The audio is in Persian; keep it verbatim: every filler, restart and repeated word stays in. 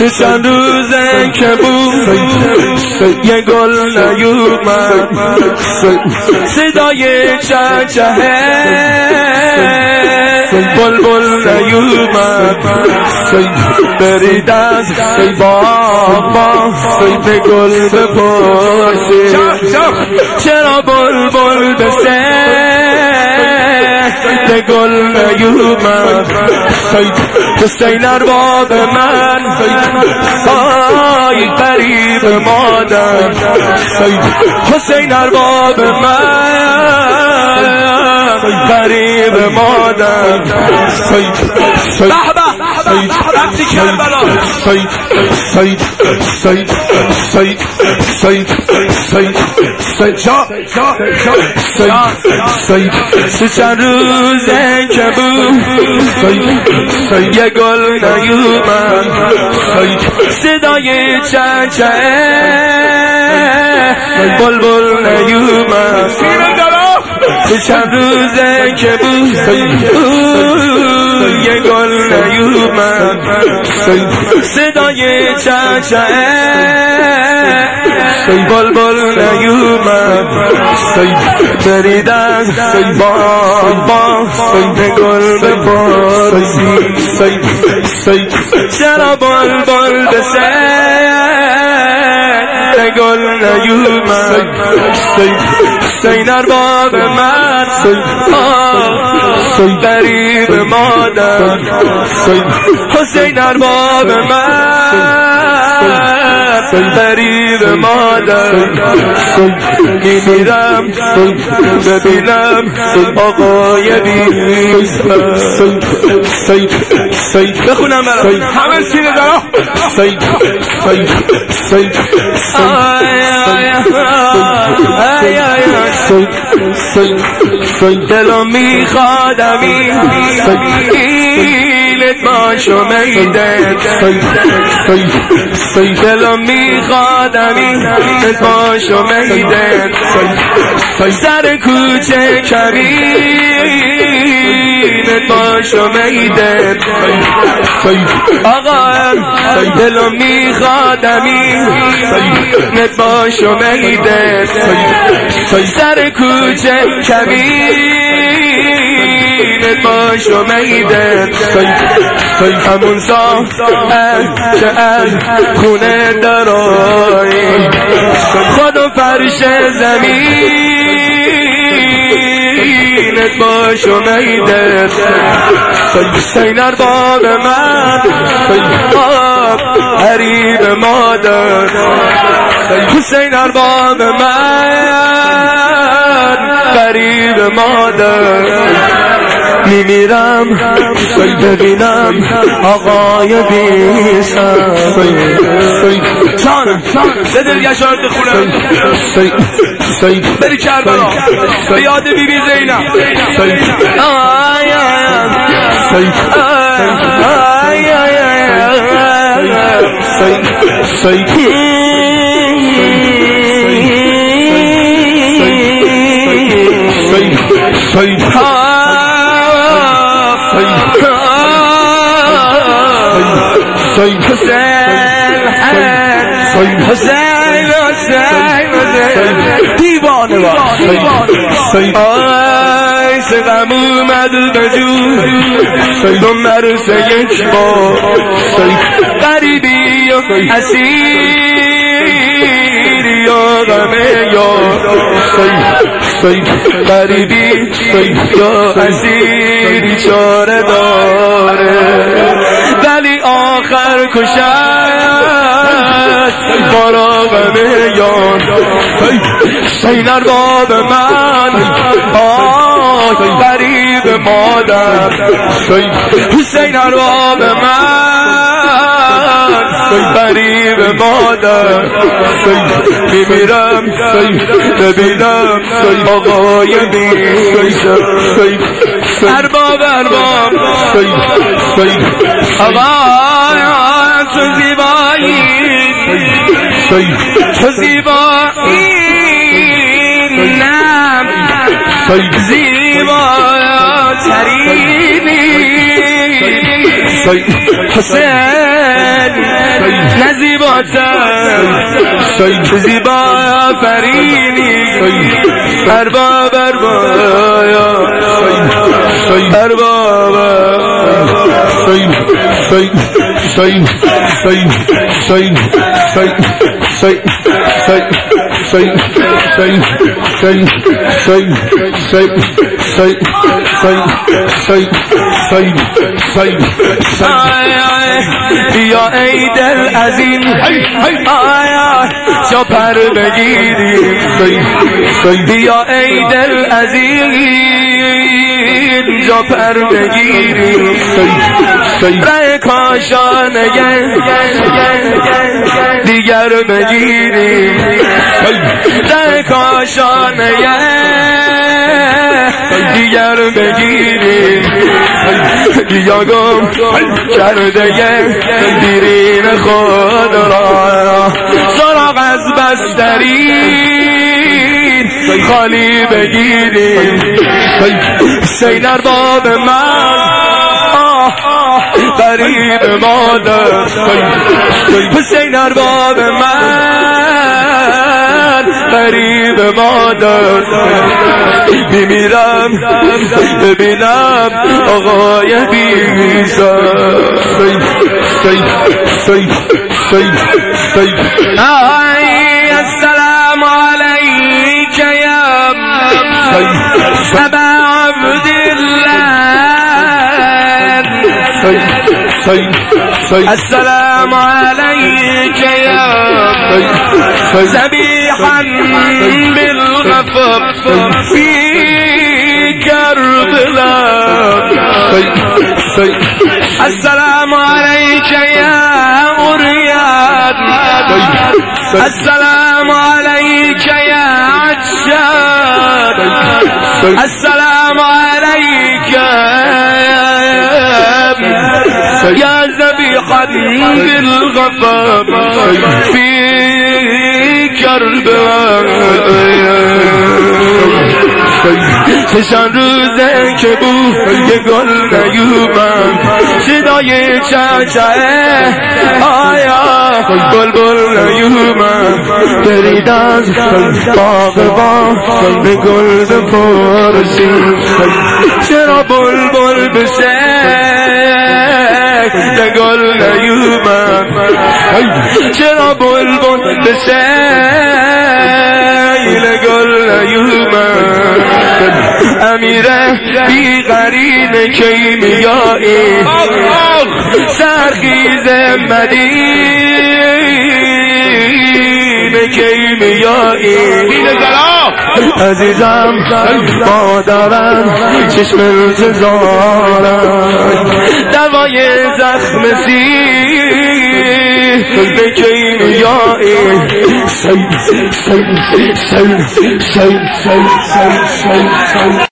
چه چند روزه که بود یه گل نیومد، صدای چهچهه بلبل نیومد، برید از باغ به گل بپرسی چرا بلبل بسه به گل نیومد. حسین ارباب من آی غریب مادر، حسین ارباب من غریب مادر. به به رفتی کربلا سید سید سید سید سید سید سید جا سید سه چند روزه که بود یه گل نیومد، صدای چهچهه بلبل نیومد. سه چند روزه که بود یه گل نیومد، صدای چهچهه بلبل نیومد، برید از باغ به گل بپرسی چرا بلبل بسه به گل نیومد. حسین ارباب من غریب مادر، حسین ارباب من غریب مادر. میمیرم ببینم آقای بی بخونم برام همه سینه دارم سید سید سید سید دلو میخوادمی ایلت باشو میده، دلو میخوادمی ایلت باشو میده، سر کوچه کبیرت باشو میده. آقا دلو میخوادمی ایلت باشو میده، سر کوچه کبیرت باشو میده. همون ساعت که از خونه درایی خود و فرش زمینت باشو میده. حسین ارباب من غریب مادر، حسین ارباب من غریب مادر. میمیرم ببینم آقای بیسم جانم به دل یشارت خونم بری کربلا به یاد بی بی زینب. آی حسین حسین دیوانه با آی سقم اومد بجور تو مرسه یک بار غریبی و حسیری و غمه یار، غریبی و حسیری چاره داره ولی آخر کشد مراغمه یار. حسین ارباب من آی غریب مادر، حسین ارباب من غریب مادر. میمیرم ببینم آقای بیسم ارباب ارباب آقا تو زیبایی تو زیبایی نم زیباترینی حسین زیباتر زیبا آفرینی ارباب ارباب ارباب سید سید سید سید سید سید سید سید سید سید سید سید سید سید سید سید سید بیا ای دل از این آیا جا پر بگیریم بیا ای دل از این جا پر بگیریم ره کاشانه دیگر بگیریم ره کاشانه دیگر بگیریم یا گم کرده دیرین خود را سراغ از بسترین خالی بگیریم سید ارباب من غریب مادر حسین ارباب من غریب مادر بمیرم ببینم آقای بیزار سید سید سید سید سید السلام علیک یا ابا عبدالله السلام عليك يا ذبيحا بالغفر في كربلاء السلام عليك يا أريان السلام عليك يا عشان السلام عليك يا ذبيحا بالغفا في كربلاء چشان روزه که بوی گل نیومد صدای چهچه آیا بلبل نیومد برید از باغ با به گل بپرسید چرا بلبل بشه گل نیومد چرا بلبل بشه گل نیومد امیره بی قرین کیمیایی سرخیز مدین کیمیایی عزیزم مادرم چشم انتظارم دوای زخم سیر به کیمیایی سید سید سید سید سید سید سید